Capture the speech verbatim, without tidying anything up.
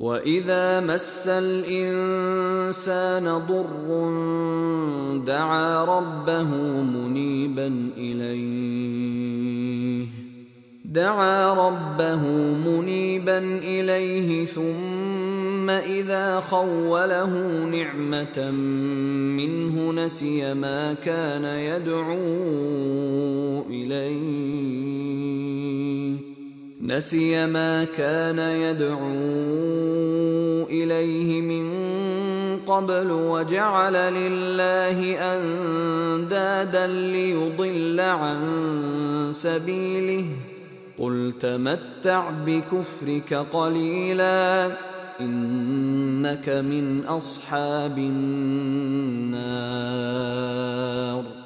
وإذا مس الإنسان ضر دعا ربه منيبا إليه دعا ربه منيبا إليه ثم إذا خوله نعمة منه نسي ما كان يدعو إليه نسي ما كان يدعو إليه من قبل وجعل لله أندادا ليضل عن سبيله قل تمتع بكفرك قليلا إنك من أصحاب النار